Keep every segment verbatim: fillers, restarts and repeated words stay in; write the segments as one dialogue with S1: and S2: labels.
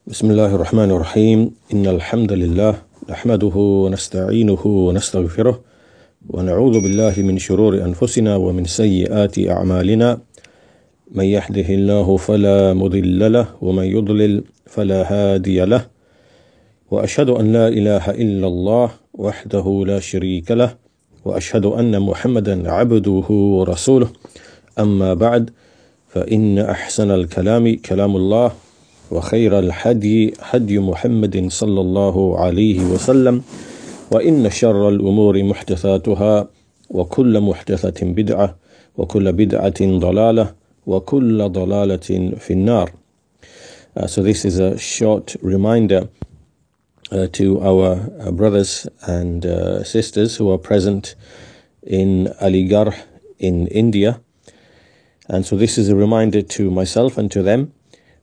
S1: بسم الله الرحمن الرحيم إن الحمد لله نحمده ونستعينه ونستغفره ونعوذ بالله من شرور أنفسنا ومن سيئات أعمالنا من يهده الله فلا مضل له ومن يضلل فلا هادي له وأشهد أن لا إله إلا الله وحده لا شريك له وأشهد أن محمدا عبده ورسوله أما بعد فإن أحسن الكلام كلام الله وخير الحدي هدي محمد صلى الله عليه وسلم وإن شر الأمور محدثاتها وكل محدثة بدعة وكل بدعة ضلالة وكل ضلالة في النار. Uh, so this is a short reminder uh, to our uh, brothers and uh, sisters who are present in Aligarh in India. And so this is a reminder to myself and to them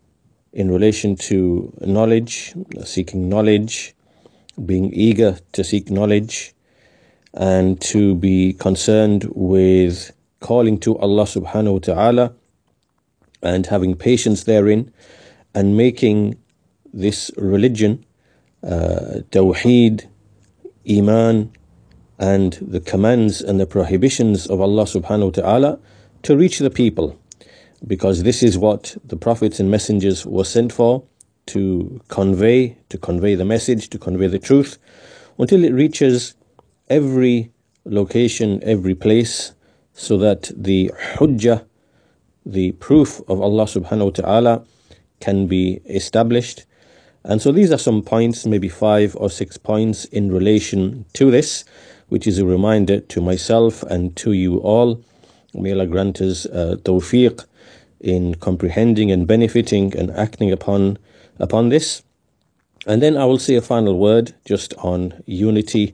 S1: in relation to knowledge, seeking knowledge, being eager to seek knowledge, and to be concerned with calling to Allah subhanahu wa ta'ala and having patience therein, and making this religion, uh, Tawheed, Iman, and the commands and the prohibitions of Allah subhanahu wa ta'ala to reach the people. Because this is what the prophets and messengers were sent for, to convey, to convey the message, to convey the truth, until it reaches every location, every place, so that the hujjah, the proof of Allah subhanahu wa ta'ala, can be established. And so these are some points, maybe five or six points in relation to this, which is a reminder to myself and to you all. May Allah grant us uh, tawfiq in comprehending and benefiting and acting upon upon this. And then I will say a final word just on unity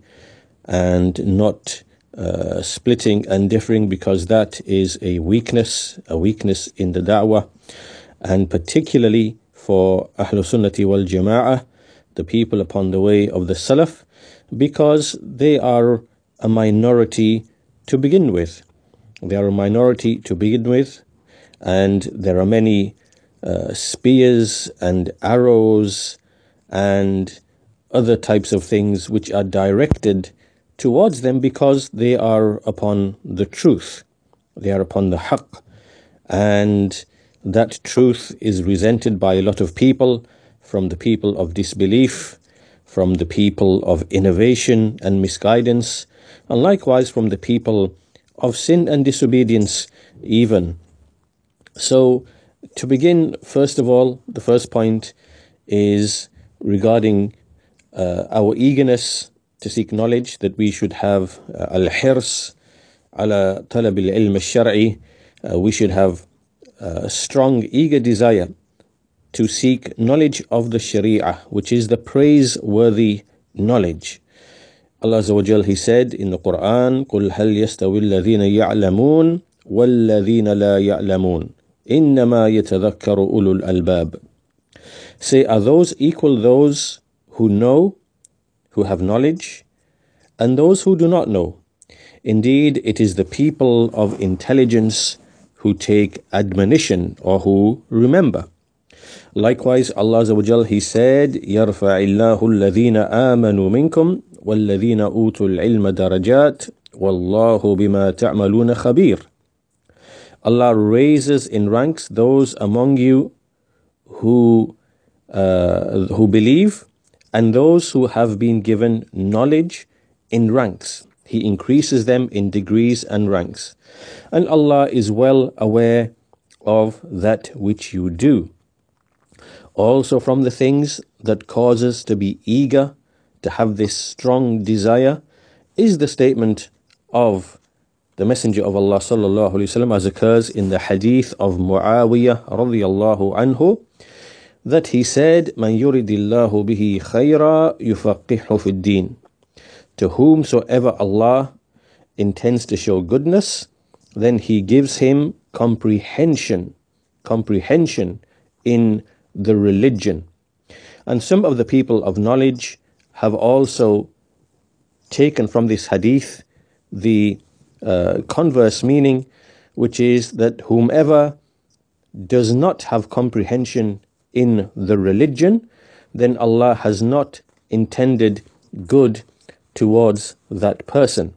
S1: and not uh, splitting and differing, because that is a weakness, a weakness in the da'wah, and particularly for Ahlul Sunnati wal Jama'ah, the people upon the way of the Salaf, because they are a minority to begin with. They are a minority to begin with. And there are many uh, spears and arrows and other types of things which are directed towards them, because they are upon the truth. They are upon the haqq. And that truth is resented by a lot of people, from the people of disbelief, from the people of innovation and misguidance, and likewise from the people of sin and disobedience even. So, to begin, first of all, the first point is regarding uh, our eagerness to seek knowledge, that we should have uh, al-hirs ala talab al-ilm al-shar'i. Uh, we should have a strong, eager desire to seek knowledge of the Sharia, which is the praiseworthy knowledge. Allah Azza wa Jal, He said in the Quran, قُلْ هَلْ يَسْتَوِي الَّذِينَ يَعْلَمُونَ وَالَّذِينَ لَا يَعْلَمُونَ إِنَّمَا يَتَذَكَّرُ أُولُو الْأَلْبَابِ. Say, are those equal those who know, who have knowledge, and those who do not know? Indeed, it is the people of intelligence who take admonition, or who remember. Likewise, Allah Azza wa Jal, He said, يَرْفَعِ اللَّهُ الَّذِينَ آمَنُوا مِنْكُمْ وَالَّذِينَ أُوتُوا الْعِلْمَ دَرَجَاتٍ وَاللَّهُ بِمَا تَعْمَلُونَ خَبِيرٌ. Allah raises in ranks those among you who uh, who believe, and those who have been given knowledge in ranks. He increases them in degrees and ranks. And Allah is well aware of that which you do. Also, from the things that cause us to be eager, to have this strong desire, is the statement of the Messenger of Allah sallallahu alaihi wasallam, as occurs in the hadith of Muawiyah radiyallahu anhu, that he said, "Man yuridillahu bihi khayra yufaqihu fid din." To whomsoever Allah intends to show goodness, then He gives him comprehension, comprehension in the religion. And some of the people of knowledge have also taken from this hadith the uh, converse meaning, which is that whomever does not have comprehension in the religion, then Allah has not intended good towards that person.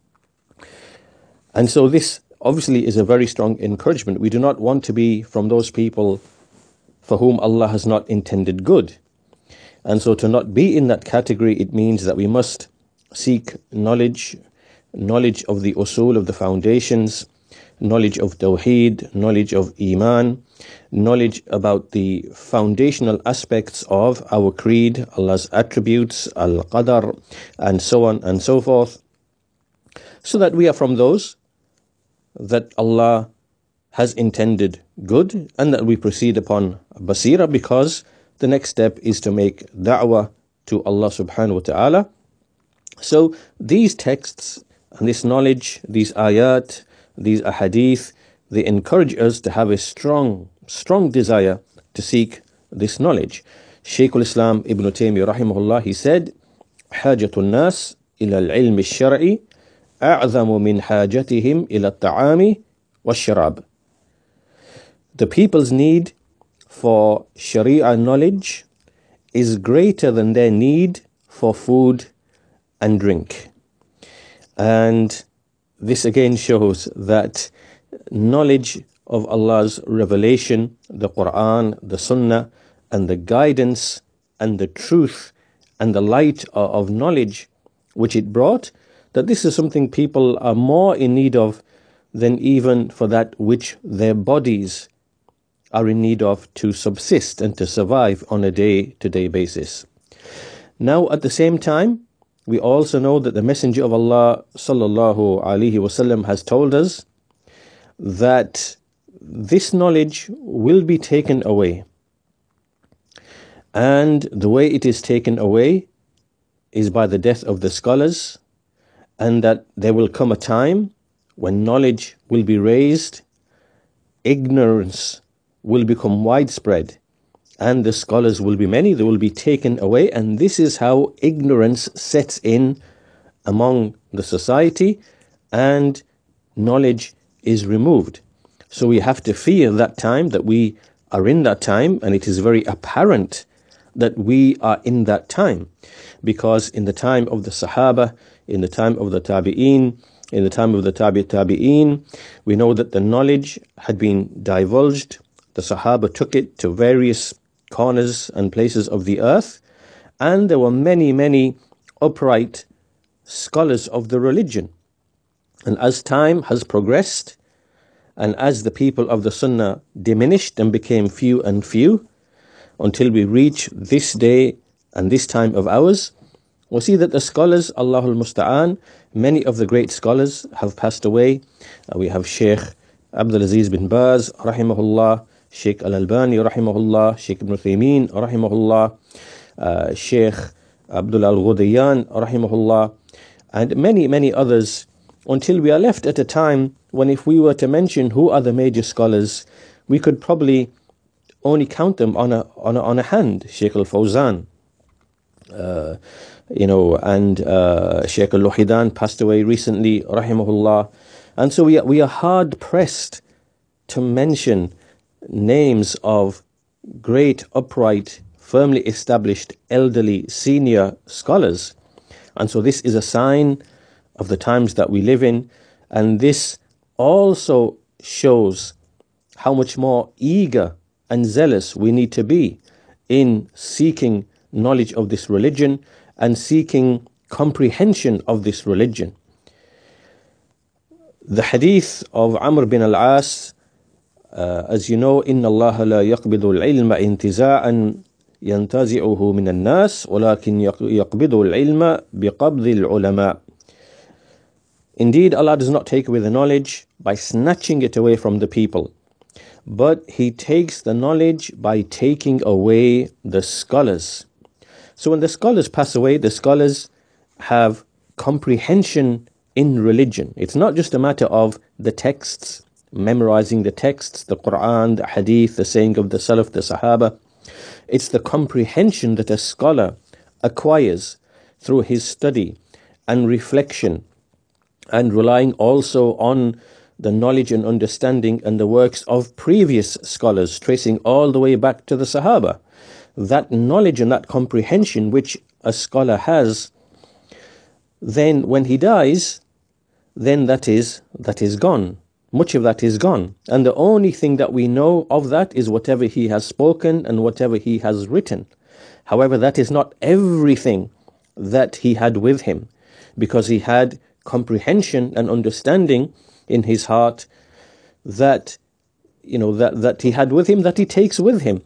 S1: And so this obviously is a very strong encouragement. We do not want to be from those people for whom Allah has not intended good. And so to not be in that category, it means that we must seek knowledge, knowledge of the usul, of the foundations, knowledge of Tawheed, knowledge of Iman, knowledge about the foundational aspects of our creed, Allah's attributes, Al-Qadr, and so on and so forth, so that we are from those that Allah has intended good, and that we proceed upon basira, because the next step is to make da'wah to Allah subhanahu wa ta'ala. So these texts and this knowledge, these ayat, these ahadith, they encourage us to have a strong, strong desire to seek this knowledge. Shaykh al-Islam Ibn Taymiyyah rahimahullah, he said, حاجة الناس إلى العلم الشرعي أعظم من حاجتهم إلى الطعام والشراب. The people's need for Sharia knowledge is greater than their need for food and drink. And this again shows that knowledge of Allah's revelation, the Quran, the Sunnah, and the guidance and the truth and the light of knowledge which it brought, that this is something people are more in need of than even for that which their bodies are in need of to subsist and to survive on a day-to-day basis. Now, at the same time, we also know that the Messenger of Allah sallallahu alaihi wasallam has told us that this knowledge will be taken away. And the way it is taken away is by the death of the scholars, and that there will come a time when knowledge will be raised, ignorance will become widespread, and the scholars will be many, they will be taken away, and this is how ignorance sets in among the society and knowledge is removed. So we have to fear that time, that we are in that time, and it is very apparent that we are in that time, because in the time of the Sahaba, in the time of the Tabi'een, in the time of the Tabi' Tabi'een, we know that the knowledge had been divulged. The Sahaba took it to various corners and places of the earth, and there were many, many upright scholars of the religion. And as time has progressed, and as the people of the Sunnah diminished and became few and few, until we reach this day and this time of ours, we'll see that the scholars, Allahul Musta'an, many of the great scholars have passed away. Uh, we have Sheikh Abdul Aziz bin Baz, rahimahullah, Sheikh Al-Albani, rahimahullah, Sheikh Ibn Uthaymeen, rahimahullah, uh, Sheikh Abdul Al-Ghudayyan, rahimahullah, and many, many others, until we are left at a time when if we were to mention who are the major scholars, we could probably only count them on a on a, on a hand. Sheikh Al-Fawzan, uh, you know, and uh, Sheikh Al-Luhidan passed away recently, rahimahullah. And so we are, we are hard pressed to mention names of great, upright, firmly established, elderly, senior scholars. And so this is a sign of the times that we live in, and this also shows how much more eager and zealous we need to be in seeking knowledge of this religion and seeking comprehension of this religion. The hadith of Amr bin al-As, uh, as you know, إِنَّ اللَّهَ لَا يَقْبِضُ الْعِلْمَ انْتِزَاعًا يَنْتَزِعُهُ مِنَ النَّاسِ وَلَكِنْ يَقْبِضُ الْعِلْمَ بِقَبْضِ الْعُلَمَاءِ. Indeed, Allah does not take away the knowledge by snatching it away from the people, but He takes the knowledge by taking away the scholars. So when the scholars pass away, the scholars have comprehension in religion. It's not just a matter of the texts, memorizing the texts, the Quran, the Hadith, the saying of the Salaf, the Sahaba. It's the comprehension that a scholar acquires through his study and reflection, and relying also on the knowledge and understanding and the works of previous scholars, tracing all the way back to the Sahaba. that knowledge and that comprehension which a scholar has, then when he dies, then that is that is gone. Much of that is gone. And the only thing that we know of that is whatever he has spoken and whatever he has written. However, that is not everything that he had with him, because he had comprehension and understanding in his heart that, you know, that, that he had with him, that he takes with him.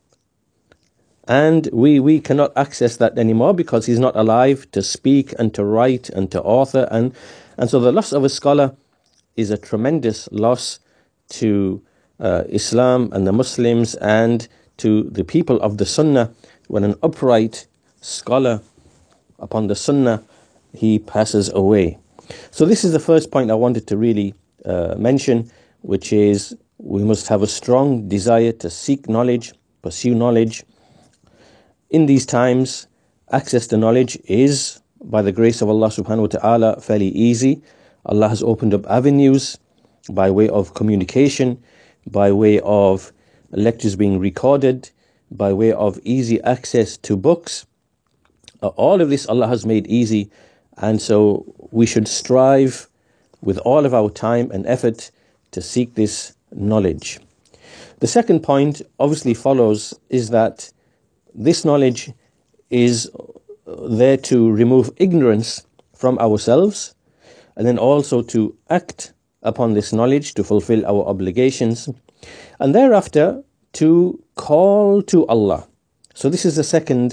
S1: And we, we cannot access that anymore because he's not alive to speak and to write and to author. And, and so the loss of a scholar is a tremendous loss to uh, Islam and the Muslims and to the people of the Sunnah. When an upright scholar upon the Sunnah, he passes away. So this is the first point I wanted to really uh, mention, which is we must have a strong desire to seek knowledge, pursue knowledge. In these times, access to knowledge is, by the grace of Allah subhanahu wa ta'ala, fairly easy. Allah has opened up avenues by way of communication, by way of lectures being recorded, by way of easy access to books. Uh, all of this Allah has made easy, and so we should strive with all of our time and effort to seek this knowledge. The second point obviously follows is that this knowledge is there to remove ignorance from ourselves, and then also to act upon this knowledge to fulfill our obligations, and thereafter to call to Allah. So this is the second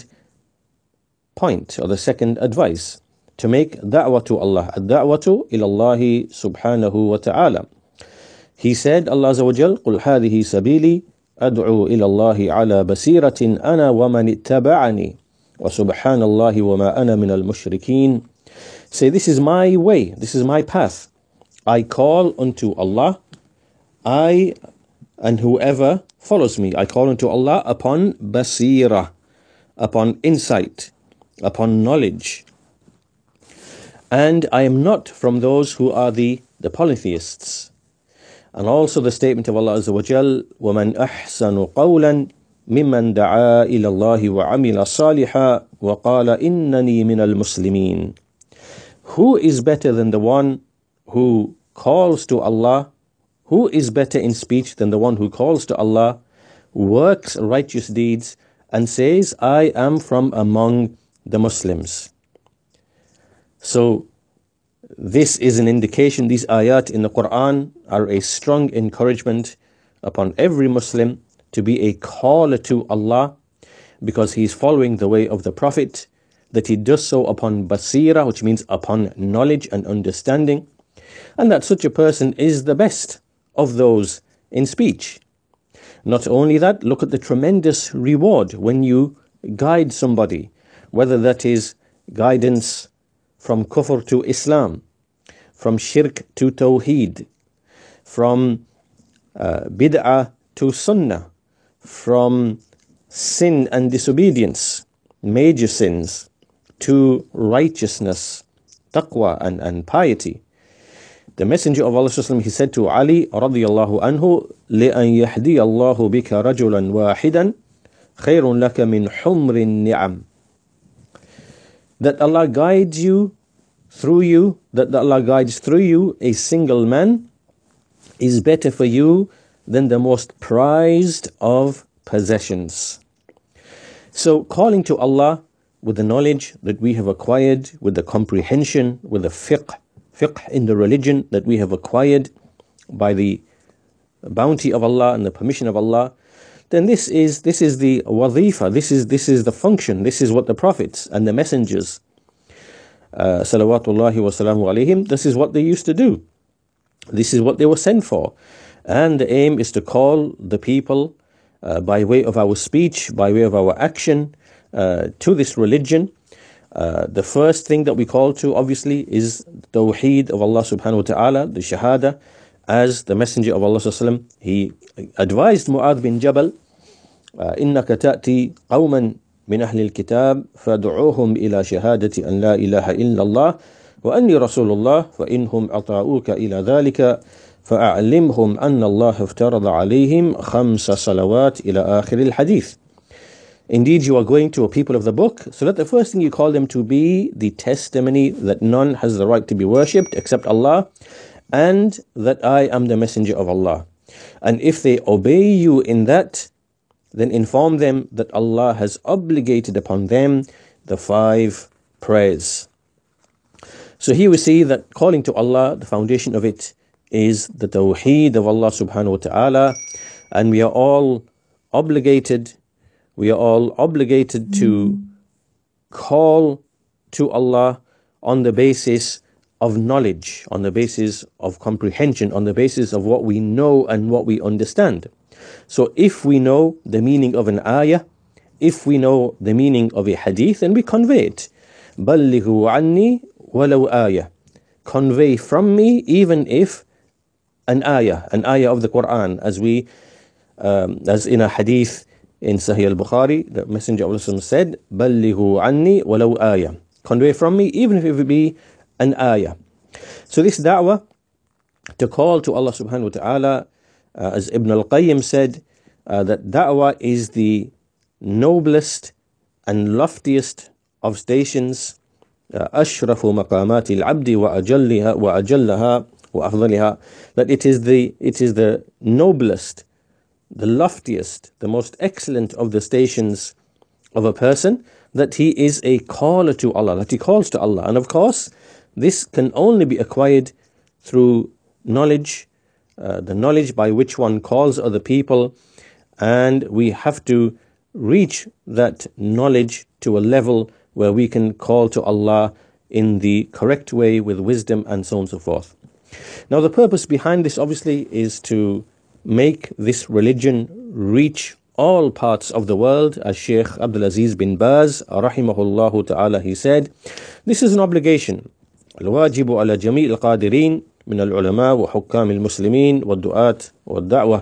S1: point, or the second advice, to make da'wah to Allah. Ad-da'watu ilallahi subhanahu wa ta'ala. He said, Allah Azza wa Jal, قُلْ هَذِهِ سَبِيلِي أَدْعُو إِلَى اللَّهِ عَلَى بَصِيرَةٍ أَنَا وَمَنِ اتَّبَعَنِي وَسُبْحَانَ اللَّهِ وَمَا أَنَا مِنَ الْمُشْرِكِينَ. Say, this is my way, this is my path. I call unto Allah, I and whoever follows me. I call unto Allah upon basira, upon insight, upon knowledge. And I am not from those who are the, the polytheists. And also the statement of Allah Azza wa Jal, وَمَنْ أَحْسَنُ قَوْلًا مِمَّنْ دَعَا إِلَى اللَّهِ وَعَمِلَ صَالِحًا وَقَالَ إِنَّنِي مِنَ الْمُسْلِمِينَ. Who is better than the one who calls to Allah? Who is better in speech than the one who calls to Allah, works righteous deeds, and says, I am from among the Muslims? So this is an indication, these ayat in the Quran are a strong encouragement upon every Muslim to be a caller to Allah, because he is following the way of the Prophet, that he does so upon basira, which means upon knowledge and understanding, and that such a person is the best of those in speech. Not only that, look at the tremendous reward when you guide somebody, whether that is guidance from kufr to Islam, from shirk to tawheed, from uh, bid'ah to sunnah, from sin and disobedience, major sins, to righteousness, taqwa and, and piety. The Messenger of Allah, he said to Ali radiyallahu anhu, لِأَنْ يَحْدِيَ اللَّهُ بِكَ رَجُلًا وَاحِدًا خَيْرٌ لَكَ مِنْ حُمْرِ النِّعَمِ. That Allah guides you through you, that Allah guides through you a single man is better for you than the most prized of possessions. So calling to Allah with the knowledge that we have acquired, with the comprehension, with the fiqh, fiqh in the religion that we have acquired by the bounty of Allah and the permission of Allah, then this is this is the wadhifa, this is this is the function, this is what the prophets and the messengers, uh, salawatullahi wa salamu alayhim, this is what they used to do. This is what they were sent for. And the aim is to call the people uh, by way of our speech, by way of our action, uh, to this religion. Uh, the first thing that we call to, obviously, is Tawheed of Allah subhanahu wa ta'ala, the Shahada, as the Messenger of Allah sallallahu alaihi wasallam, he advised Mu'adh bin Jabal, إِنَّكَ تَأْتِي قَوْمًا مِنْ أَهْلِ الْكِتَابِ فَادْعُوهُمْ إِلَى شَهَادَةِ أَنْ لَا إِلَهَ إِلَّا اللَّهِ وَأَنِّي رَسُولُ اللَّهِ فَإِنْهُمْ أَطَاعُوكَ إِلَى ذَلِكَ فَأَعْلِمْهُمْ أَنَّ اللَّهَ افْتَرَضَ عَلَيْهِمْ خَمْسَ صَلَوَاتٍ إِلَى آخِرِ الْحَدِيثِ. Indeed, you are going to a people of the book, so let the first thing you call them to be the testimony that none has the right to be worshipped except Allah, and that I am the messenger of Allah. And if they obey you in that, then inform them that Allah has obligated upon them the five prayers. So here we see that calling to Allah, the foundation of it is the tawheed of Allah subhanahu wa ta'ala, and we are all obligated We are all obligated to call to Allah on the basis of knowledge, on the basis of comprehension, on the basis of what we know and what we understand. So if we know the meaning of an ayah, if we know the meaning of a hadith, then we convey it. بَلِّغُوا عَنِّي وَلَوْ آيَةً. Convey from me even if an ayah, an ayah of the Quran, as we, um, as in a hadith in Sahih al-Bukhari, the Messenger of Allah said, بَلِّغُوا عَنِّي وَلَوْ آيَةً. Convey from me, even if it be an ayah. So this da'wah, to call to Allah subhanahu wa ta'ala, uh, as Ibn al-Qayyim said, uh, that da'wah is the noblest and loftiest of stations, أَشْرَفُ مَقَامَاتِ الْعَبْدِ وَأَجَلِّهَا وَأَجَلَّهَا وَأَفْضَلِهَا. That it is the, it is the noblest, the loftiest, the most excellent of the stations of a person, that he is a caller to Allah, that he calls to Allah. And of course, this can only be acquired through knowledge, uh, the knowledge by which one calls other people, and we have to reach that knowledge to a level where we can call to Allah in the correct way with wisdom and so on and so forth. Now the purpose behind this obviously is to make this religion reach all parts of the world. As Sheikh Abdul Aziz bin Baz rahimahullah ta'ala, he said, this is an obligation. الواجب على جميع القادرين من العلماء وحكام المسلمين والدعاة والدعوة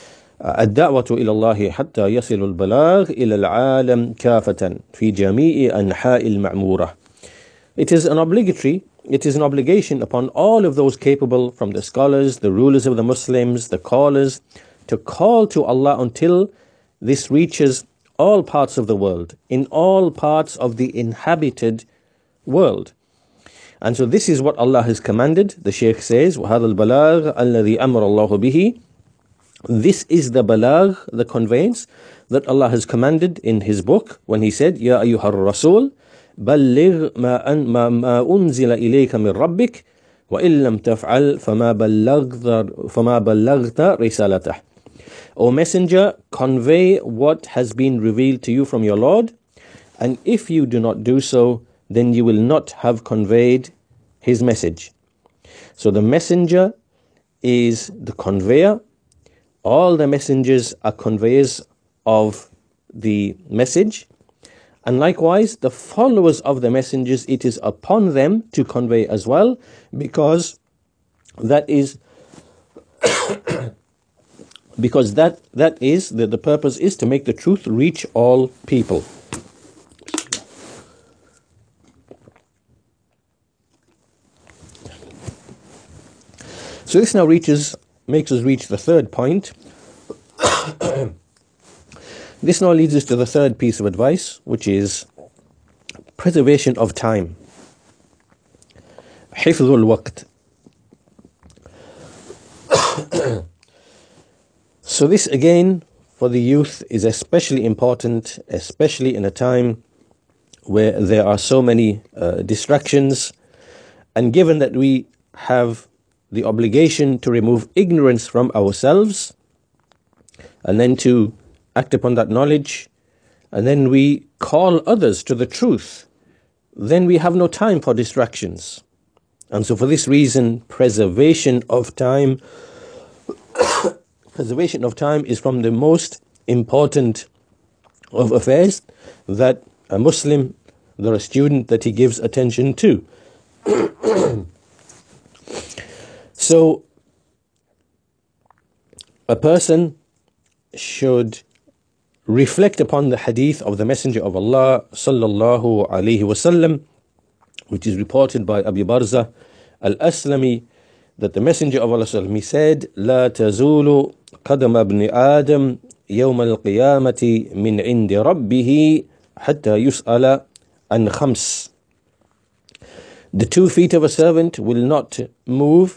S1: الدعوة إلى الله حتى يصل البلاغ إلى العالم كافة في جميع أنحاء المعمورة. It is an obligatory, it is an obligation upon all of those capable, from the scholars, the rulers of the Muslims, the callers, to call to Allah until this reaches all parts of the world, in all parts of the inhabited world. And so this is what Allah has commanded. The Shaykh says, وَهَذَا الْبَلَاغ الَّذِي أَمَرَ اللَّهُ بِهِ. This is the balagh, the conveyance that Allah has commanded in His book when He said, يَا أَيُّهَا الرَّسُولِ بَلِّغْ مَا, أن ما, ما أُنزِلَ إِلَيْكَ مِنْ رَبِّكَ وَإِن لَمْ تَفْعَلْ فَمَا بَلَّغْتَ فَمَا بَلَّغْتَ رِسَالَتَهُ. O Messenger, convey what has been revealed to you from your Lord, and if you do not do so, then you will not have conveyed His message. So the messenger is the conveyor. All the messengers are conveyors of the message. And likewise, the followers of the messengers, it is upon them to convey as well, because that is because that that is the, the purpose is to make the truth reach all people. So this now reaches makes us reach the third point. This now leads us to the third piece of advice, which is preservation of time. حفظ الوقت. So this again for the youth is especially important, especially in a time where there are so many uh, distractions, and given that we have the obligation to remove ignorance from ourselves, and then to act upon that knowledge, and then we call others to the truth, then we have no time for distractions. And so for this reason, preservation of time, preservation of time is from the most important of affairs that a Muslim, or a student, that he gives attention to. So a person should reflect upon the hadith of the Messenger of Allah sallallahu alaihi wasallam, which is reported by Abu Barza al-Aslami, that the Messenger of Allah sallallahu alaihi wasallam said, لا تزول قدم ابن آدم يوم القيامة من عند ربه حتى يسأل عن خمس. The two feet of a servant will not move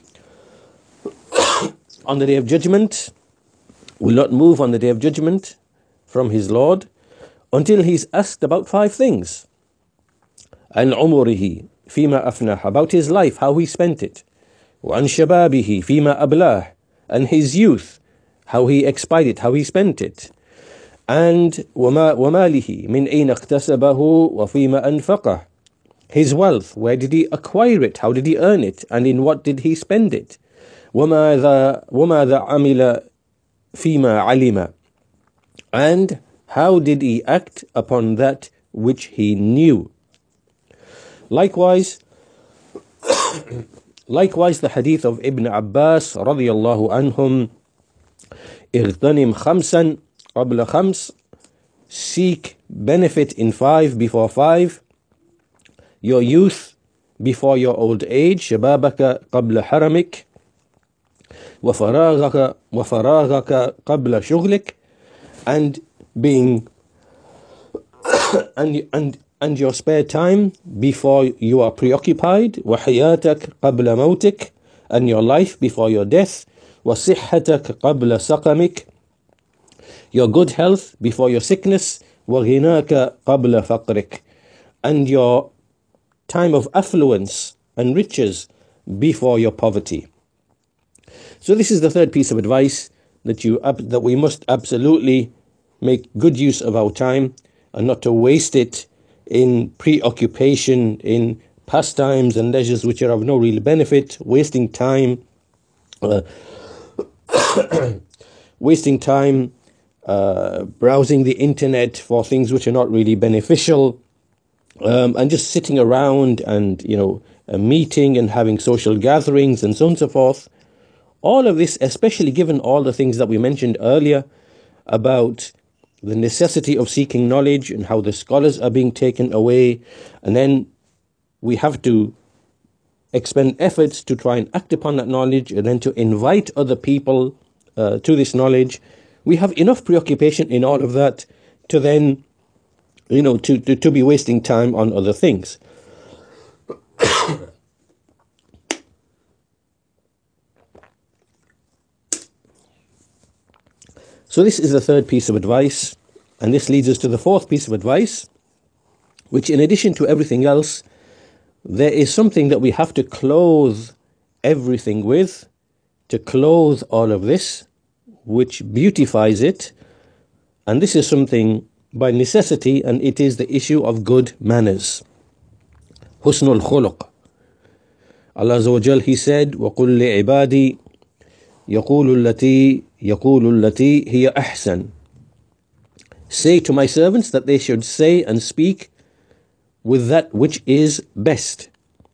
S1: on the day of judgment, will not move on the day of judgment from his Lord until he's asked about five things. عن عمره فيما أفناه, about his life, how he spent it. وعن شبابه فيما أبلاه, and his youth, how he expired it, how he spent it. And وما وماله من أين اكتسبه وفيما أنفقه, his wealth, where did he acquire it, how did he earn it, and in what did he spend it. وماذا وماذا عمل فيما علم, and how did he act upon that which he knew. Likewise, likewise the hadith of Ibn Abbas radiyallahu anhum, اغتنم خمسا قبل خمس, seek benefit in five before five, your youth before your old age, شبابك قبل حرمك, وفراغك وفراغك قبل شغلك, and being and and and your spare time before you are preoccupied, وحياتك قبل موتك, and your life before your death, وصحتك قبل سقمك, your good health before your sickness, وغناك قبل فقرك, and your time of affluence and riches before your poverty. So this is the third piece of advice, that you that we must absolutely make good use of our time and not to waste it in preoccupation, in pastimes and leisures which are of no real benefit, wasting time, uh, wasting time uh, browsing the internet for things which are not really beneficial, um, and just sitting around and, you know, uh, meeting and having social gatherings and so on and so forth. All of this, especially given all the things that we mentioned earlier about the necessity of seeking knowledge and how the scholars are being taken away, and then we have to expend efforts to try and act upon that knowledge and then to invite other people uh, to this knowledge. We have enough preoccupation in all of that to then, you know, to, to, to be wasting time on other things. So this is the third piece of advice, and this leads us to the fourth piece of advice, which, in addition to everything else, there is something that we have to clothe everything with, to clothe all of this, which beautifies it, and this is something by necessity, and it is the issue of good manners. Husnul khuluq. Allah Azza wa Jal, He said, وَقُلْ لِعِبَادِي يَقُولُ الَّتِي يَقُولُ الَّتِي هِيَ أَحْسَنُ. Say to my servants that they should say and speak with that which is best.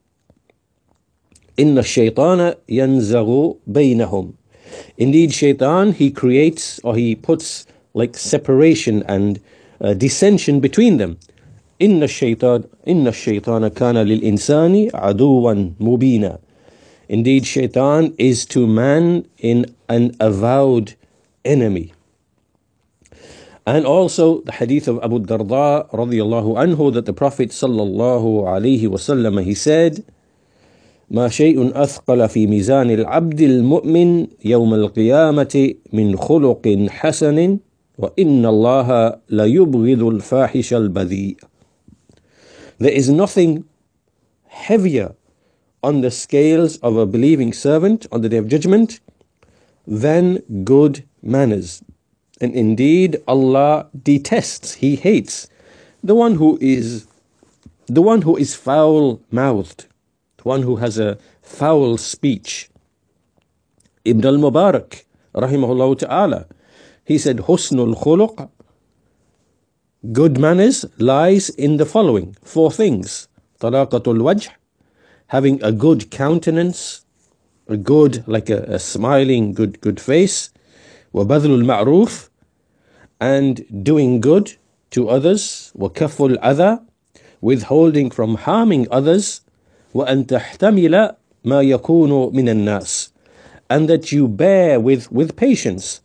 S1: إِنَّ الشَّيْطَانَ يَنْزَغُ بَيْنَهُمْ. Indeed, shaitan, he creates, or he puts like separation and uh, dissension between them. إِنَّ الشَّيْطَانَ إِنَّ الشَّيْطَانَ كَانَ لِلْإِنسَانِ عَدُوًا مُبِينًا. Indeed, shaitan is to man in an avowed enemy. And also the hadith of Abu Darda radiyallahu anhu, that the Prophet sallallahu alayhi wasallam, he said, ما شيء أثقل في ميزان العبد المؤمن يوم القيامة من خلق حسن وإن الله ليبغض الفاحش البذيء. There is nothing heavier on the scales of a believing servant on the Day of Judgment than good manners. And indeed, Allah detests, He hates the one who is the one who is foul-mouthed, the one who has a foul speech. Ibn al-Mubarak, rahimahullah ta'ala, he said, Husnul khuluq, good manners, lies in the following four things. Talaqatul wajh, having a good countenance, a good, like a, a smiling, good, good face. وَبَذْلُ الْمَعْرُوفِ, and doing good to others. وَكَفُّ الْأَذَى, withholding from harming others. وَأَن تَحْتَمِلَ مَا يَكُونُ مِنَ النَّاسِ, and that you bear with, with patience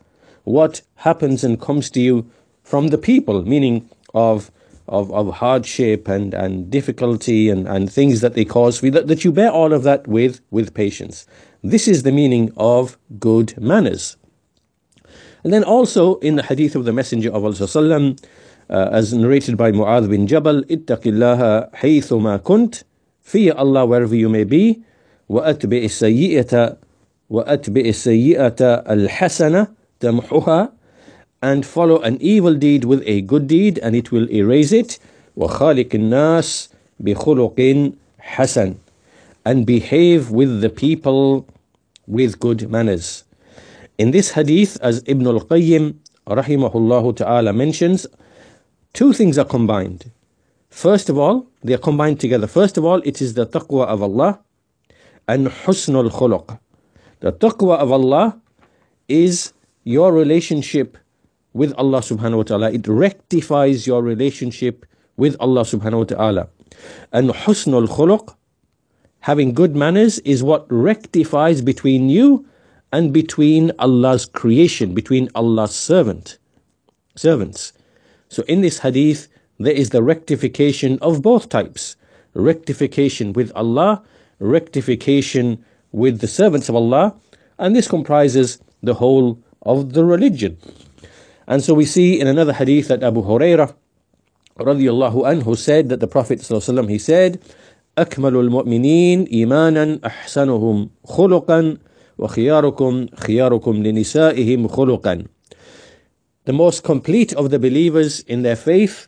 S1: what happens and comes to you from the people, meaning of of, of hardship and, and difficulty and, and things that they cause for you, that, that you bear all of that with, with patience. This is the meaning of good manners. And then also in the hadith of the Messenger of Allah, uh, as narrated by Mu'adh bin Jabal, ittaqillaha haythuma kunt, fear Allah wherever you may be, wa atbi' as-sayyi'ata wa atbi' as-sayyi'ata al-hasana tamhuha, and follow an evil deed with a good deed and it will erase it. wa khaliq an-nas bi khuluqin hasan, and behave with the people with good manners. In this hadith, as Ibn al-Qayyim rahimahullah ta'ala mentions, two things are combined. First of all, they are combined together. First of all, it is the taqwa of Allah and husnul khuluq. The taqwa of Allah is your relationship with Allah subhanahu wa ta'ala. It rectifies your relationship with Allah subhanahu wa ta'ala. And husnul khuluq, having good manners, is what rectifies between you and between Allah's creation, between Allah's servant, servants. So in this hadith, there is the rectification of both types. Rectification with Allah, rectification with the servants of Allah, and this comprises the whole of the religion. And so we see in another hadith that Abu Hurairah radiyallahu anhu said that the Prophet sallallahu alaihi wasallam, he said, أكمل المؤمنين إيمانا أحسنهم خلقا وخياركم خياركم لنسائهم خلقا. The most complete of the believers in their faith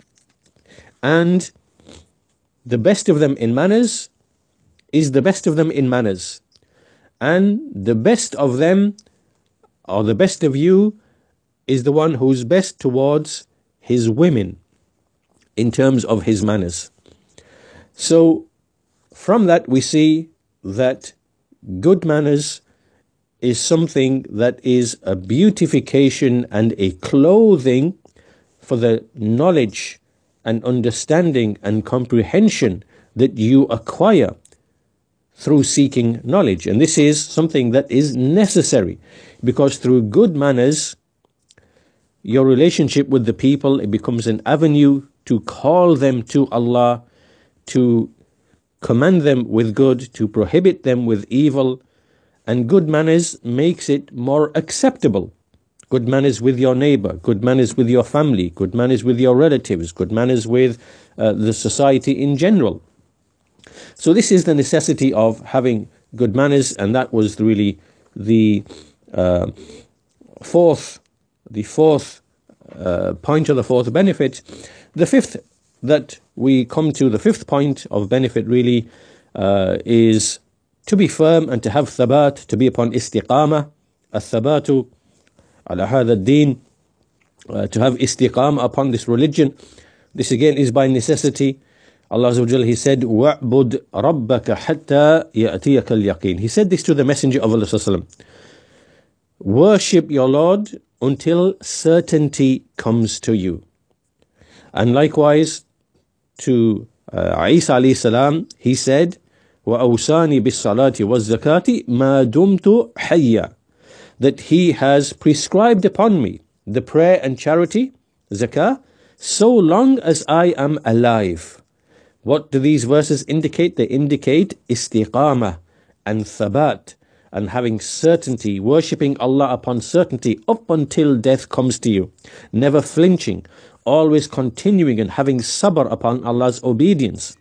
S1: and the best of them in manners is the best of them in manners. And the best of them, or the best of you, is the one who's best towards his women in terms of his manners. So from that we see that good manners is something that is a beautification and a clothing for the knowledge and understanding and comprehension that you acquire through seeking knowledge. And this is something that is necessary, because through good manners, your relationship with the people, it becomes an avenue to call them to Allah, to command them with good, to prohibit them with evil. And good manners makes it more acceptable. Good manners with your neighbor, good manners with your family, good manners with your relatives, good manners with uh, the society in general. So this is the necessity of having good manners, and that was really the uh, fourth, the fourth uh, point, or the fourth benefit. The fifth that we come to, the fifth point of benefit really uh, is to be firm and to have thabat, to be upon istiqamah, al-thabatu ala hadha ad-din, uh, to have istiqamah upon this religion. This again is by necessity. Allah Azza wa Jalla, He said, وَعْبُدْ رَبَّكَ حَتَّى يَأْتِيَكَ الْيَقِينَ. He said this to the Messenger of Allah Sallallahu Alaihi Wasallam. Worship your Lord until certainty comes to you. And likewise to uh, Isa alayhi salam, he said, وَأَوْسَانِي بِالصَّلَاةِ وَالزَّكَاةِ مَا دُمْتُ حَيًّا. That He has prescribed upon me the prayer and charity, zakah, so long as I am alive. What do these verses indicate? They indicate istiqamah and thabat, and having certainty, worshipping Allah upon certainty up until death comes to you. Never flinching, always continuing and having sabr upon Allah's obedience.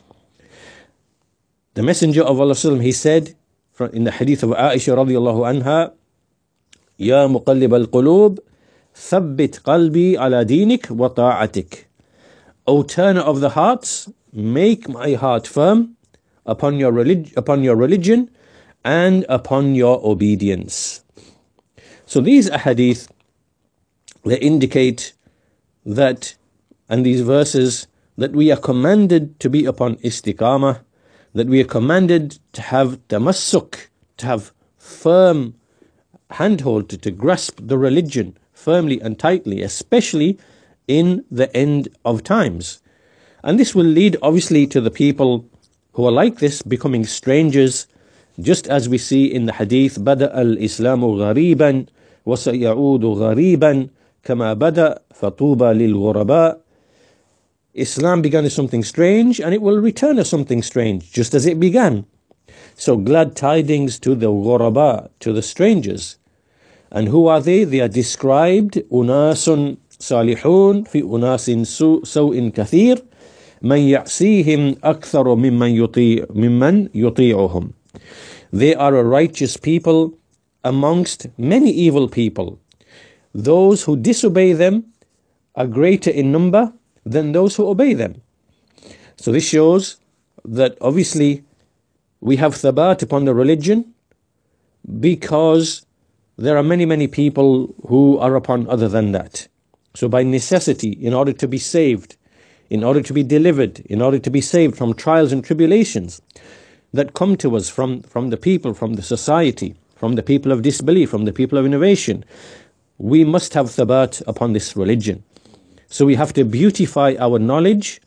S1: The Messenger of Allah, he said in the hadith of Aisha radiallahu anha, Ya muqallib al-qulub, thabbit qalbi ala dinik wa ta'atik. O turner of the hearts, make my heart firm upon your relig- upon your religion and upon your obedience. So these ahadith, they indicate that, and these verses, that we are commanded to be upon istiqamah, that we are commanded to have tamassuk, to have firm handhold, to, to grasp the religion firmly and tightly, especially in the end of times. And this will lead obviously to the people who are like this becoming strangers, just as we see in the hadith, Bada al-Islamu ghariban وَسَيَعُودُ غَرِيبًا كَمَا بَدَأَ فَطُوبَى لِلْغُرَبَاءِ. Islam began as something strange, and it will return as something strange, just as it began. So glad tidings to the ghuraba, to the strangers. And who are they? They are described, أُنَاسٌ صَالِحُونَ فِي أُنَاسٍ سَوْءٍ كَثِيرٍ مَنْ يَعْصِيهِمْ أَكْثَرُ مِمَّنْ يُطِيعُ مِمَّنْ يُطِيعُهُم. They are a righteous people amongst many evil people. Those who disobey them are greater in number than those who obey them. So this shows that obviously we have thabat upon the religion because there are many, many people who are upon other than that. So by necessity, in order to be saved, in order to be delivered, in order to be saved from trials and tribulations that come to us from, from the people, from the society, from the people of disbelief, from the people of innovation, we must have thabat upon this religion. So we have to beautify our knowledge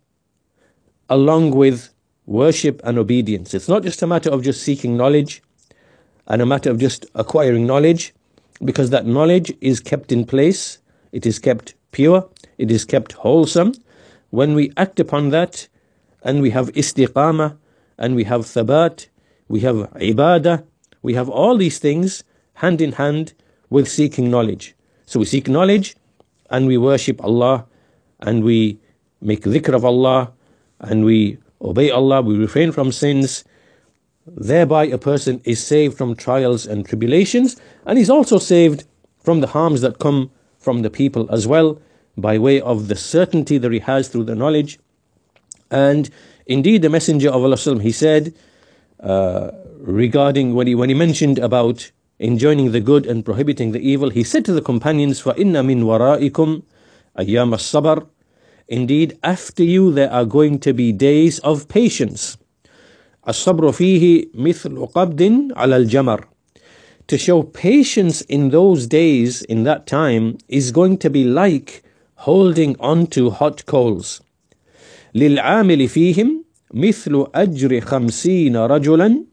S1: along with worship and obedience. It's not just a matter of just seeking knowledge and a matter of just acquiring knowledge, because that knowledge is kept in place, it is kept pure, it is kept wholesome. When we act upon that and we have istiqamah and we have thabat, we have ibadah, we have all these things hand in hand with seeking knowledge. So we seek knowledge and we worship Allah and we make dhikr of Allah and we obey Allah, we refrain from sins. Thereby a person is saved from trials and tribulations, and is also saved from the harms that come from the people as well, by way of the certainty that he has through the knowledge. And indeed the Messenger of Allah, he said uh, regarding when he, when he mentioned about enjoining the good and prohibiting the evil, he said to the companions, فَإِنَّ مِنْ وَرَائِكُمْ أَيَّامَ الصَّبْرِ. Indeed, after you there are going to be days of patience. الصبر فيه مثل قبض على الجمر. To show patience in those days, in that time, is going to be like holding on to hot coals. للعامل فيهم مثل أجر خمسين رجلا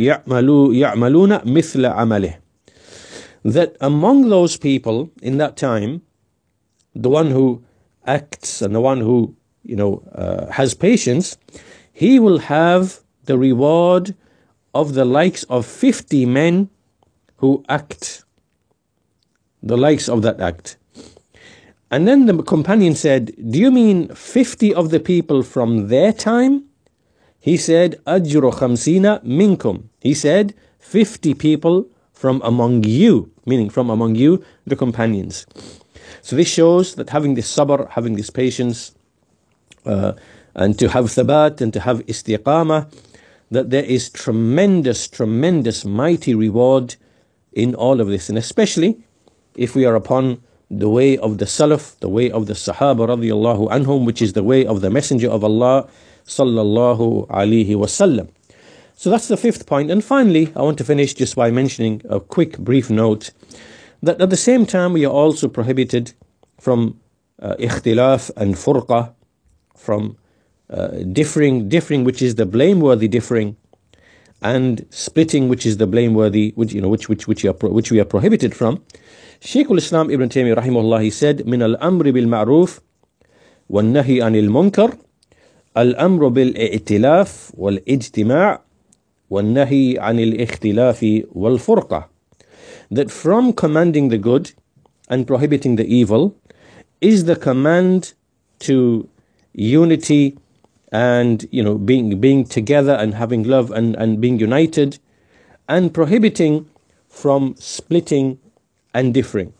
S1: يعملون مثل عمله. That among those people in that time, the one who acts and the one who, you know, uh, has patience, he will have the reward of the likes of fifty men who act the likes of that act. And then the companion said, do you mean fifty of the people from their time? He said, أَجْرُ خَمْسِينَ مِنْكُمْ. He said, fifty people from among you, meaning from among you, the companions. So this shows that having this sabr, having this patience, uh, and to have thabat and to have istiqamah, that there is tremendous, tremendous, mighty reward in all of this. And especially if we are upon the way of the Salaf, the way of the Sahaba radiallahu anhum, which is the way of the Messenger of Allah sallallahu alaihi wasallam. So that's the fifth point. And finally, I want to finish just by mentioning a quick brief note that at the same time we are also prohibited from uh, ikhtilaf and furqa, from uh, differing, differing which is the blameworthy differing, and splitting which is the blameworthy, which you know which which which, are pro- which we are prohibited from. Shaykh al-Islam Ibn Taymiyyah rahimahullah, he said, min al-amri bil-ma'ruf wal-nahi anil munkar al-amru bil-i'tilaf wal-ijtima' wal-nahi anil ikhtilafi wal-furqa. That from commanding the good and prohibiting the evil is the command to unity and, you know, being being together and having love and, and being united, and prohibiting from splitting and differing.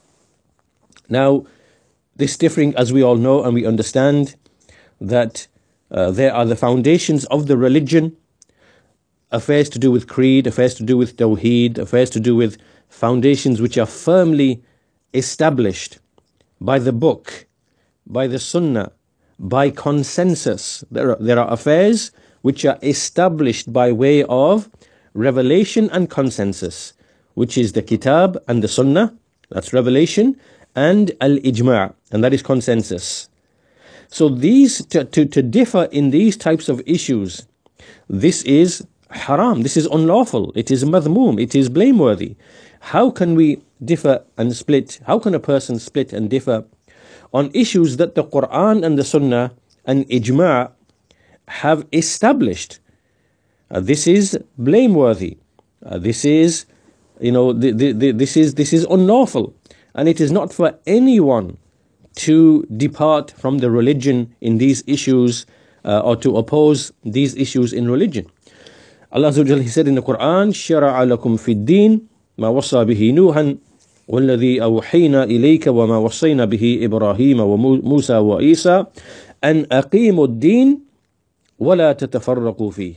S1: Now, this differing, as we all know and we understand, that uh, there are the foundations of the religion, affairs to do with creed, affairs to do with tawheed, affairs to do with foundations which are firmly established by the book, by the sunnah, by consensus. There are, there are affairs which are established by way of revelation and consensus, which is the kitab and the sunnah, that's revelation, and al-ijma', and that is consensus. So these, to, to, to differ in these types of issues, this is haram, this is unlawful, it is madhmoom, it is blameworthy. How can we differ and split? How can a person split and differ on issues that the Quran and the Sunnah and Ijma' have established? Uh, this is blameworthy. Uh, this is, you know, the, the, the, this is this is unlawful, and it is not for anyone to depart from the religion in these issues uh, or to oppose these issues in religion. Allah Azza wa Jalla, He said in the Quran, شَرَعَ لَكُمْ فِي الدِّينِ مَا وَصَّى بِهِ نُوحًا وَالَّذِي أَوْحَيْنَا إِلَيْكَ وَمَا وَصَّيْنَا بِهِ إِبْرَاهِيمَ وَمُوسَى وَعِيسَى أَنْ أَقِيمُوا الدِّينَ وَلَا تَتَفَرَّقُوا فِيهِ.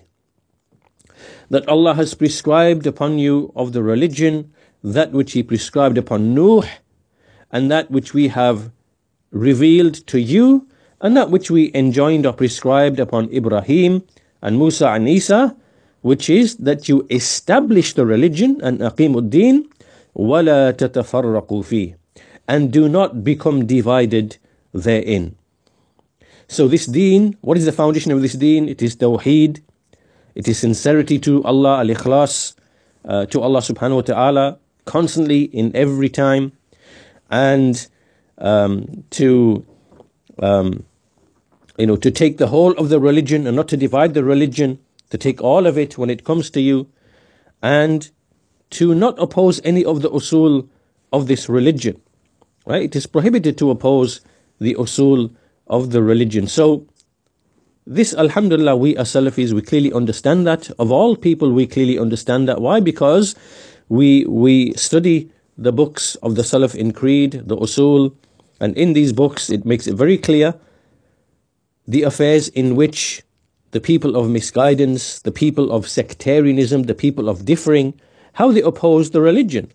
S1: That Allah has prescribed upon you of the religion that which He prescribed upon Nuh, and that which we have revealed to you, and that which we enjoined or prescribed upon Ibrahim and Musa and Isa, which is that you establish the religion, and aqimuddin, wala tatafarraqu فيه, and do not become divided therein. So this deen, what is the foundation of this deen? It is tawheed, it is sincerity to Allah, al-ikhlas, uh, to Allah subhanahu wa ta'ala, constantly, in every time, and um, to um, you know, to take the whole of the religion and not to divide the religion, to take all of it when it comes to you, and to not oppose any of the usul of this religion. Right? It is prohibited to oppose the usul of the religion. So this, alhamdulillah, we as Salafis, we clearly understand that. Of all people, we clearly understand that. Why? Because we we study the books of the Salaf in Creed, the usul, and in these books it makes it very clear the affairs in which the people of misguidance, the people of sectarianism, the people of differing, how they oppose the religion.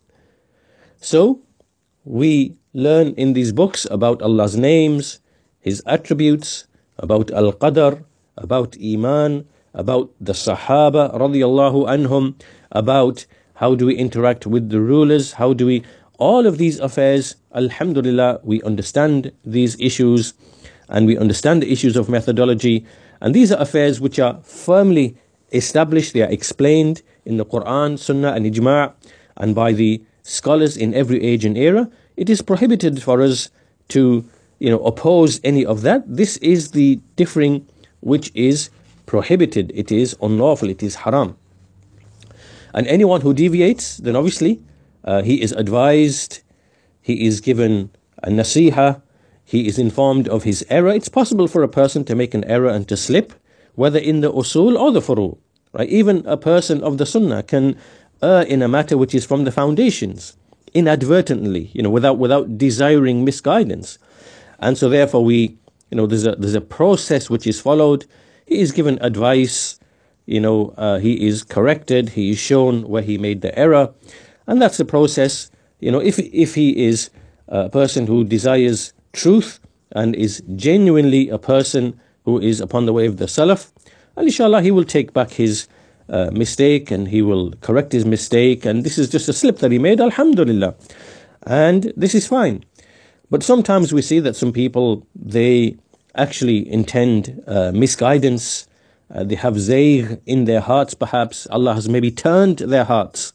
S1: So we learn in these books about Allah's names, His attributes, about Al-Qadr, about Iman, about the Sahaba radiyallahu anhum, about how do we interact with the rulers, how do we, all of these affairs, alhamdulillah, we understand these issues, and we understand the issues of methodology, and these are affairs which are firmly established, they are explained in the Quran, Sunnah and Ijma' and by the scholars in every age and era. It is prohibited for us to, you know, oppose any of that. This is the differing which is prohibited. It is unlawful, it is haram. And anyone who deviates, then obviously uh, he is advised, he is given a nasiha, he is informed of his error. It's possible for a person to make an error and to slip, whether in the usul or the furu'. Right? Even a person of the sunnah can err in a matter which is from the foundations, inadvertently, you know, without without desiring misguidance. And so therefore we, you know, there's a there's a process which is followed. He is given advice, you know, uh, he is corrected, he is shown where he made the error, and that's the process. You know, if if he is a person who desires truth and is genuinely a person who is upon the way of the Salaf, and inshallah he will take back his uh, mistake and he will correct his mistake, and this is just a slip that he made, alhamdulillah, and this is fine. But sometimes we see that some people, they actually intend uh, misguidance, uh, they have zayg in their hearts perhaps. Allah has maybe turned their hearts.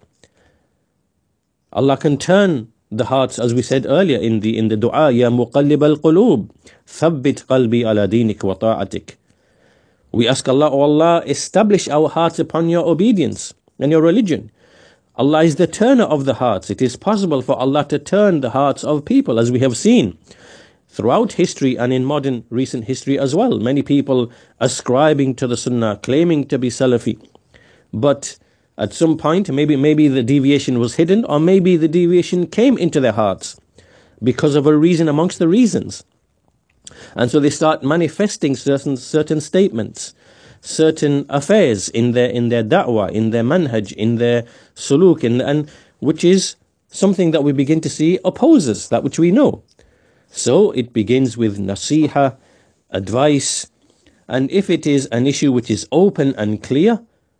S1: Allah can turn the hearts, as we said earlier in the in the dua, Ya muqallib al-qulub, thabbit qalbi ala dinik wa ta'atik. We ask Allah, oh Allah, establish our hearts upon your obedience and your religion. Allah is the turner of the hearts. It is possible for Allah to turn the hearts of people, as we have seen throughout history and in modern recent history as well. Many people ascribing to the Sunnah, claiming to be Salafi, but at some point, maybe maybe the deviation was hidden, or maybe the deviation came into their hearts because of a reason amongst the reasons. And so they start manifesting certain certain statements, certain affairs in their in their da'wah, in their manhaj, in their suluk, in, and which is something that we begin to see opposes that which we know. So it begins with nasiha, advice, and if it is an issue which is open and clear,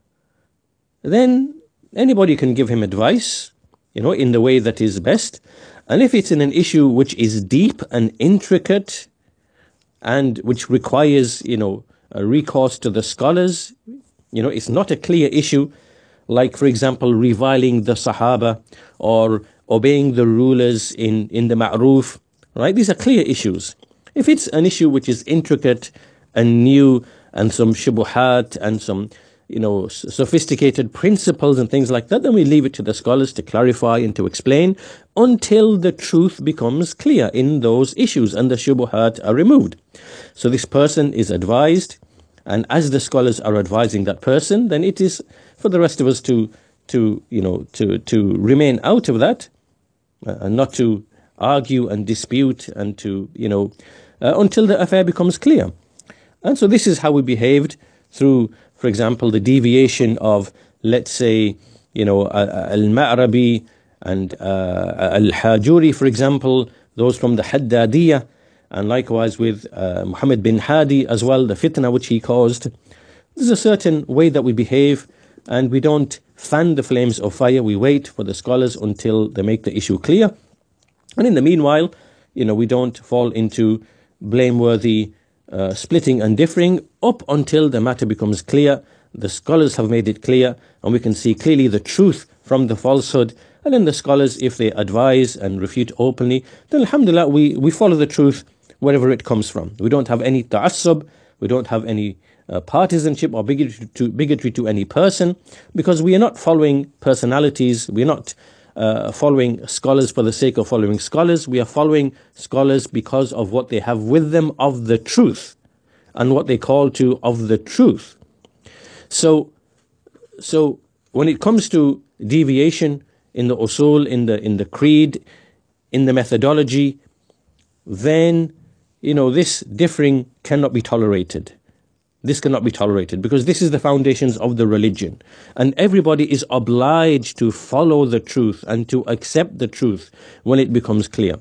S1: then anybody can give him advice, you know, in the way that is best. And if it's in an issue which is deep and intricate and which requires, you know, a recourse to the scholars, you know, it's not a clear issue, like, for example, reviling the Sahaba or obeying the rulers in, in the ma'ruf, right? These are clear issues. If it's an issue which is intricate and new and some shubuhat and some, you know, sophisticated principles and things like that, then we leave it to the scholars to clarify and to explain until the truth becomes clear in those issues and the shubuhat are removed. So this person is advised, and as the scholars are advising that person, then it is for the rest of us to, to you know, to, to remain out of that uh, and not to argue and dispute and to, you know, uh, until the affair becomes clear. And so this is how we behaved through, for example, the deviation of, let's say, you know, Al-Ma'rabi and uh, Al-Hajuri, for example, those from the Haddadiyah, and likewise with uh, Muhammad bin Hadi as well, the fitna which he caused. There's a certain way that we behave, and we don't fan the flames of fire. We wait for the scholars until they make the issue clear. And in the meanwhile, you know, we don't fall into blameworthy uh, splitting and differing up until the matter becomes clear. The scholars have made it clear, and we can see clearly the truth from the falsehood. And then the scholars, if they advise and refute openly, then alhamdulillah, we, we follow the truth wherever it comes from. We don't have any ta'assub, we don't have any uh, partisanship or bigotry to, bigotry to any person, because we are not following personalities, we are not uh, following scholars for the sake of following scholars. We are following scholars because of what they have with them of the truth and what they call to of the truth. So, so when it comes to deviation in the usul, in the in the creed, in the methodology, then, you know, this differing cannot be tolerated. This cannot be tolerated because this is the foundations of the religion. And everybody is obliged to follow the truth and to accept the truth when it becomes clear.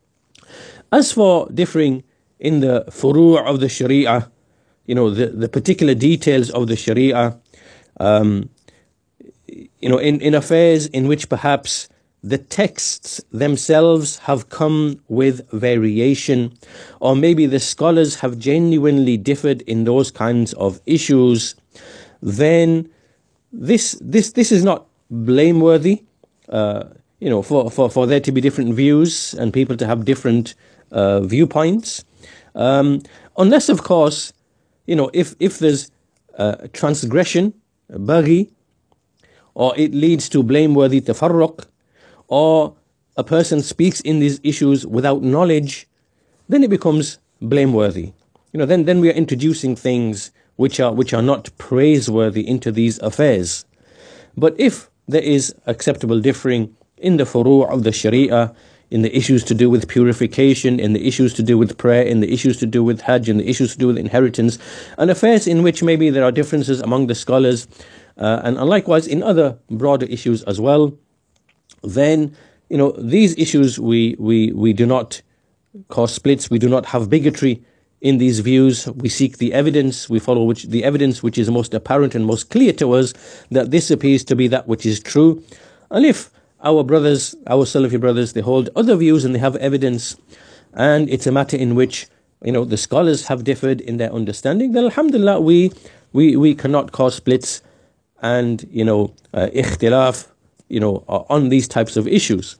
S1: As for differing in the furu' of the Sharia, you know, the, the particular details of the Sharia, um, you know, in, in affairs in which perhaps the texts themselves have come with variation, or maybe the scholars have genuinely differed in those kinds of issues, then this this this is not blameworthy. Uh, you know, for, for, for there to be different views and people to have different uh, viewpoints, um, unless, of course, you know, if if there's uh, transgression, baghi, or it leads to blameworthy tafarruq, or a person speaks in these issues without knowledge, then it becomes blameworthy. You know, then, then we are introducing things which are which are not praiseworthy into these affairs. But if there is acceptable differing in the furu' of the Sharia, in the issues to do with purification, in the issues to do with prayer, in the issues to do with hajj, in the issues to do with inheritance, and affairs in which maybe there are differences among the scholars, uh, and, and likewise in other broader issues as well, then, you know, these issues we, we, we do not cause splits, we do not have bigotry in these views. We seek the evidence, we follow which the evidence which is most apparent and most clear to us that this appears to be that which is true. And if our brothers, our Salafi brothers, they hold other views and they have evidence, and it's a matter in which, you know, the scholars have differed in their understanding, then alhamdulillah, we, we, we cannot cause splits and, you know, uh, ikhtilaf, you know, on these types of issues.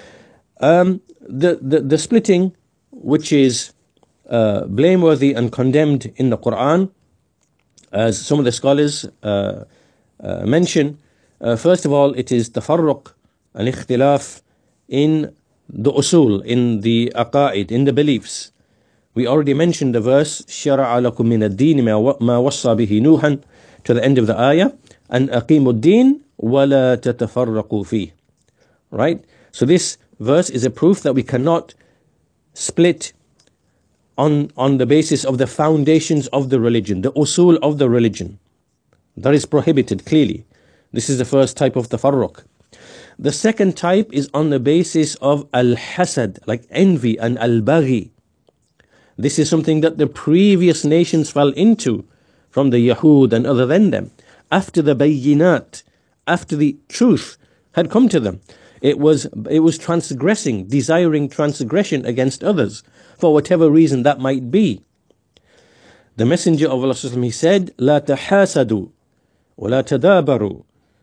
S1: Um, the, the, the splitting, which is uh, blameworthy and condemned in the Quran, as some of the scholars uh, uh, mention, uh, first of all, it is tafarruq and ikhtilaf in the usul, in the aqa'id, in the beliefs. We already mentioned the verse, شَرَعَ لَكُم مِّنَ الدِّينِ مَا وَصَّى بِهِ نُوحًا, to the end of the ayah, and أَقِيمُ الدِّينِ وَلَا تَتَفَرَّقُوا فِيهِ. Right? So this verse is a proof that we cannot split on, on the basis of the foundations of the religion, the usul of the religion. That is prohibited clearly. This is the first type of tafarruq. The second type is on the basis of al-hasad, like envy, and al-baghi. This is something that the previous nations fell into from the Yahud and other than them. After the bayyinat, after the truth had come to them, it was it was transgressing, desiring transgression against others, for whatever reason that might be. The Messenger of Allah, he said, لا تحاسدوا ولا تدابروا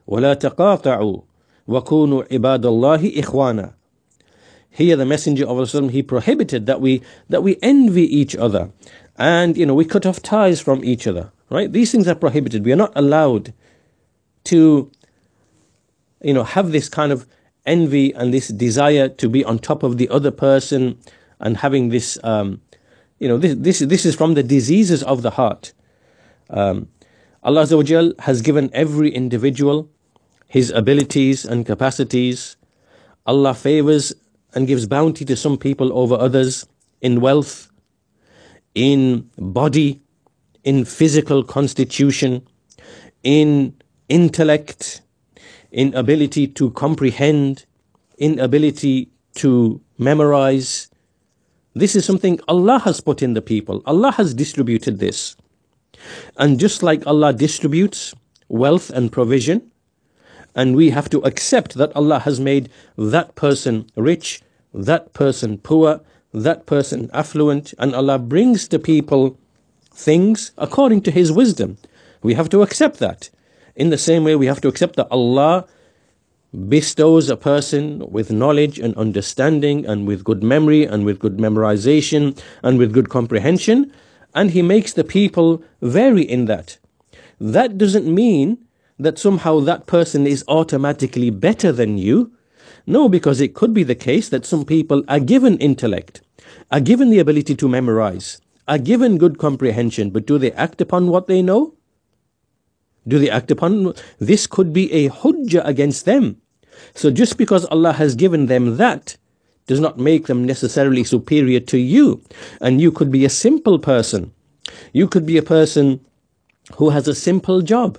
S1: وَلَا تَقَاطَعُوا وَكُونُوا عِبَادَ اللَّهِ إِخْوَانًا. Here the Messenger of Allah, he prohibited that we that we envy each other, and you know we cut off ties from each other. Right? These things are prohibited. We are not allowed to you know have this kind of envy and this desire to be on top of the other person, and having this um, you know this this this is from the diseases of the heart. Um, Allah Azza wa Jal has given every individual his abilities and capacities. Allah favors and gives bounty to some people over others in wealth, in body, in physical constitution, in intellect, in ability to comprehend, in ability to memorize. This is something Allah has put in the people. Allah has distributed this. And just like Allah distributes wealth and provision, and we have to accept that Allah has made that person rich, that person poor, that person affluent, and Allah brings to people things according to His wisdom. We have to accept that. In the same way, we have to accept that Allah bestows a person with knowledge and understanding and with good memory and with good memorization and with good comprehension, and He makes the people vary in that. That doesn't mean that somehow that person is automatically better than you. No, because it could be the case that some people are given intellect, are given the ability to memorize, are given good comprehension, but do they act upon what they know? Do they act upon? This could be a hujjah against them. So just because Allah has given them that does not make them necessarily superior to you. And you could be a simple person. You could be a person who has a simple job,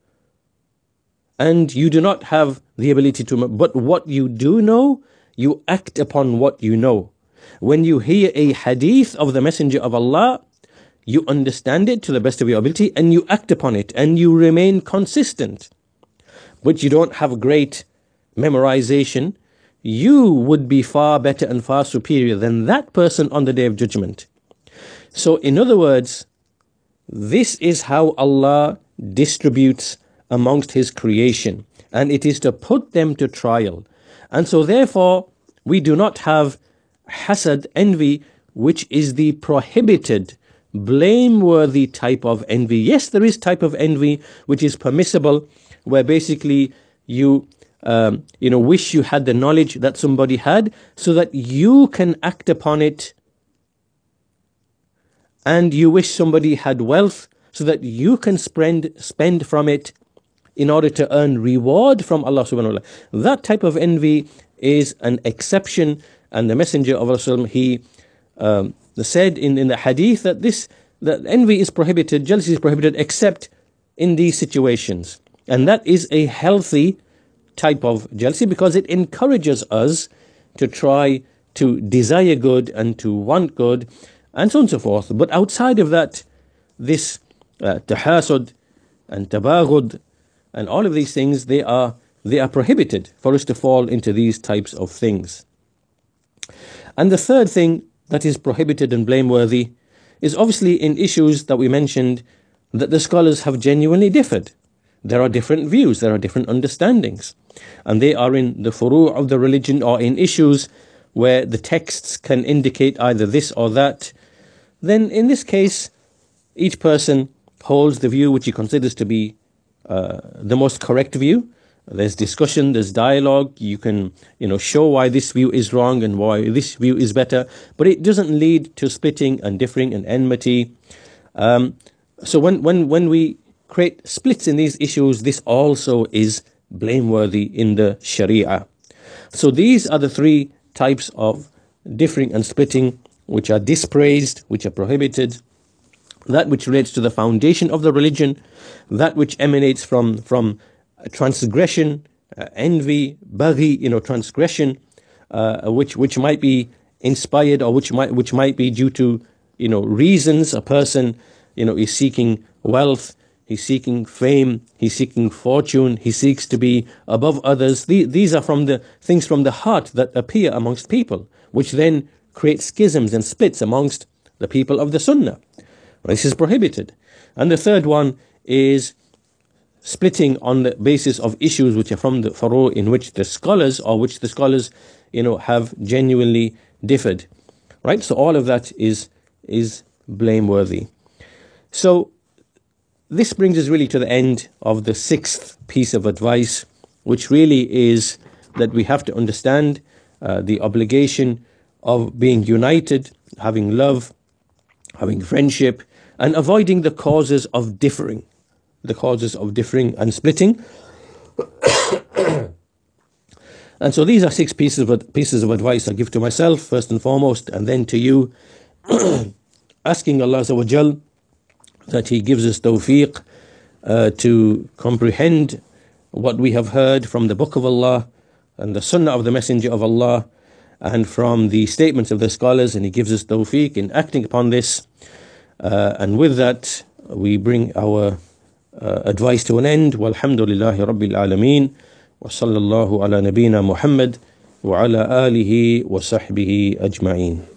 S1: and you do not have the ability to, but what you do know, you act upon what you know. When you hear a hadith of the Messenger of Allah, you understand it to the best of your ability, and you act upon it, and you remain consistent. But you don't have great memorization, you would be far better and far superior than that person on the Day of Judgment. So in other words, this is how Allah distributes amongst His creation, and it is to put them to trial. And so therefore, we do not have hasad, envy, which is the prohibited, blameworthy type of envy. Yes, there is type of envy which is permissible, where basically you um, you know wish you had the knowledge that somebody had, so that you can act upon it, and you wish somebody had wealth so that you can spend spend from it in order to earn reward from Allah subhanahu wa ta'ala. That type of envy is an exception, and the Messenger of Allah, he um, said in, in the hadith that this that envy is prohibited, jealousy is prohibited, except in these situations. And that is a healthy type of jealousy, because it encourages us to try to desire good and to want good, and so on and so forth. But outside of that, this uh, tahasud and tabaghud and all of these things, they are they are prohibited for us to fall into these types of things. And the third thing that is prohibited and blameworthy is obviously in issues that we mentioned that the scholars have genuinely differed. There are different views, there are different understandings, and they are in the furu' of the religion, or in issues where the texts can indicate either this or that. Then in this case, each person holds the view which he considers to be uh, the most correct view. There's discussion, there's dialogue. You can, you know, show why this view is wrong and why this view is better, but it doesn't lead to splitting and differing and enmity. Um, so when, when, when we create splits in these issues, this also is blameworthy in the Sharia. So these are the three types of differing and splitting which are dispraised, which are prohibited. That which relates to the foundation of the religion, that which emanates from from transgression, uh, envy, baghi, you know, transgression, uh, which which might be inspired, or which might which might be due to, you know, reasons. A person, you know, is seeking wealth, he's seeking fame, he's seeking fortune, he seeks to be above others. These, these are from the things from the heart that appear amongst people, which then create schisms and splits amongst the people of the Sunnah. This is prohibited. And the third one is splitting on the basis of issues which are from the furu' in which the scholars or which the scholars, you know, have genuinely differed. Right? So all of that is is blameworthy. So this brings us really to the end of the sixth piece of advice, which really is that we have to understand uh, the obligation of being united, having love, having friendship, and avoiding the causes of differing, the causes of differing and splitting. And so these are six pieces of pieces of advice I give to myself first and foremost, and then to you, asking Allah Azza wa Jal that He gives us tawfiq uh, to comprehend what we have heard from the Book of Allah and the Sunnah of the Messenger of Allah and from the statements of the scholars, and He gives us tawfiq in acting upon this. Uh, and with that, we bring our uh, advice to an end. Walhamdulillahi Rabbil Alameen. Wa sallallahu ala nabiyyina Muhammad wa ala alihi wa sahbihi ajma'een.